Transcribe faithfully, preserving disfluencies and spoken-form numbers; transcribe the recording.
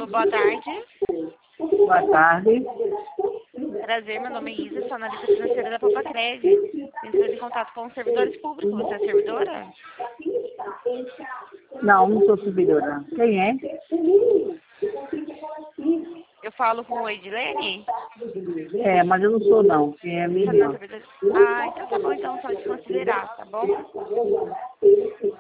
boa tarde. Boa tarde. Prazer, meu nome é Isa, sou analista financeira da Papacred. Entrando em contato com os servidores públicos. Você é servidora? Não, não sou servidora. Quem é? Eu falo com o Edilene? É, mas eu não sou não. Quem é minha Você não é irmã? servidora? Ah, então tá bom, então só desconsiderar, tá bom?